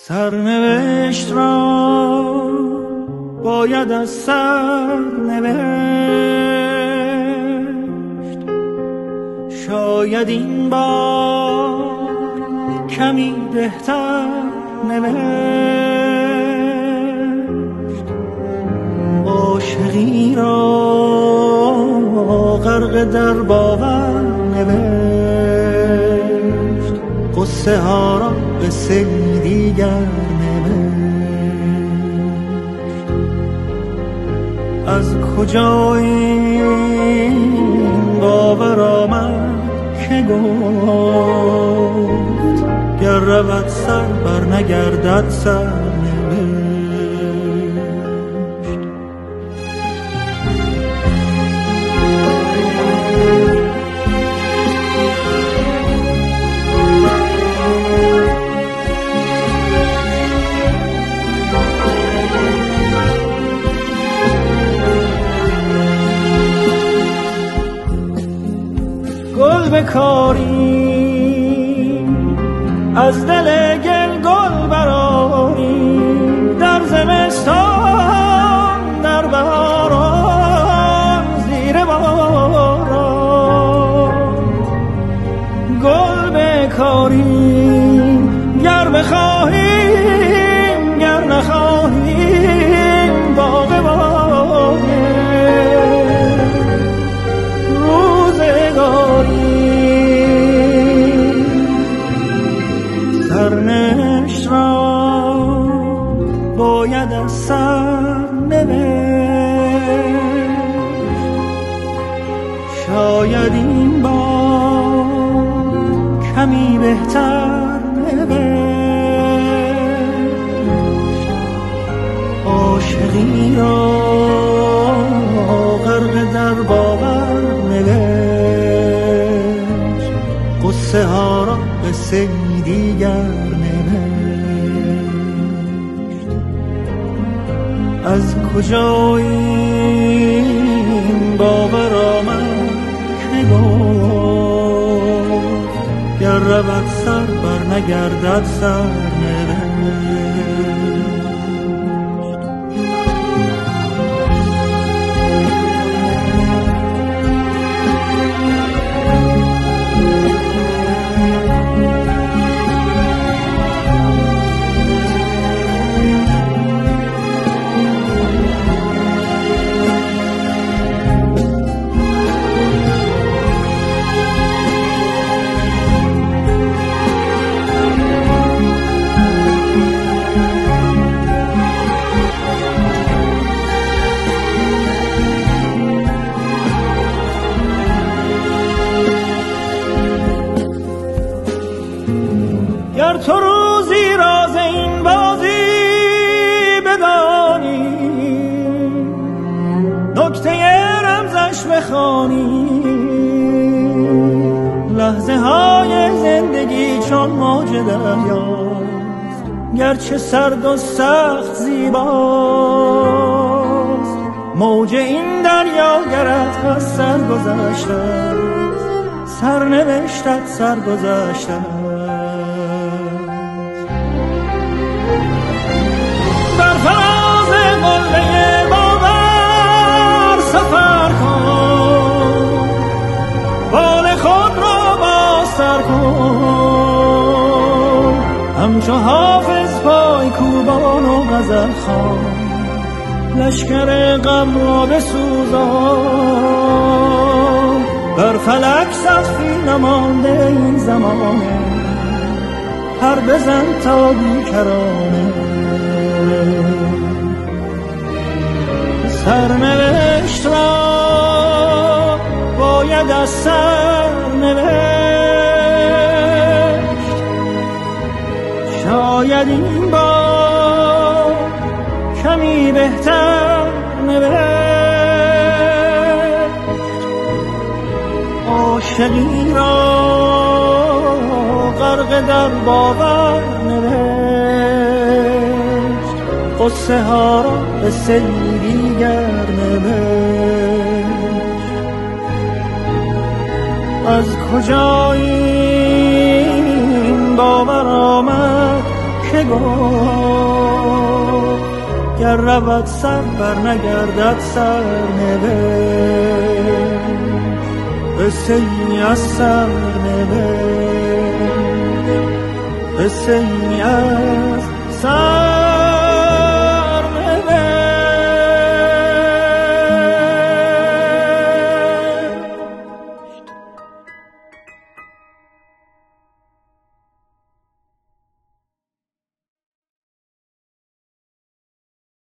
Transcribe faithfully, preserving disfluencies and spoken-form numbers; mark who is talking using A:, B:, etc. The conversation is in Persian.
A: سرنوشت را باید از سر نوشت، شاید این بار کمی بهتر نوشت. عاشقی را غرق در باور نوشت، قصه ها را قصه دیگر نوشت. از کجا این باور آمد که گفت گر رود سر بر نگردد سر نوشت. گل بکاری از دل گل گل براری، در زمستان در بهاران زیر باران. گل بکاری گر بخواهیم گر نخواهیم باغ باغ روزگاری. سرنوشت را باید از سر نوشت، شاید این بار کمی بهتر نوشت. عاشقی را غرق در باور نوشت، قصه ها را قصه دیگر نوشت. از کجا این باور آمد که گفت گر رود سر بر نگردد سر نوشت. گر تو روزی راز این بازی بدانی، نکته رمزش بخوانی، لحظه های زندگی چون موج دریاست، گرچه سرد و سخت زیباست. موج این دریا گرت از سر گذشته، سرنوشتت سر گذشته. بر فراز قله باور سفر کن، بال خود را بازتر کن، همچو حافظ پای کوبان و غزل خوان، لشکر غم را بسوزان. بر فلک سقفی نمانده این زمانه، پر بزن تا بیکرانه. سرنوشت را باید از سر نوشت، شاید این بار کمی بهتر نوشت. عاشقی را غرق در باور نوشت، قصه ها را قصه دیگر نوشت. از کجا این باور آمد که بگفت گر رود سر بر نگردد سر نوشت قصه ای از سر نوشت قصه ای از سر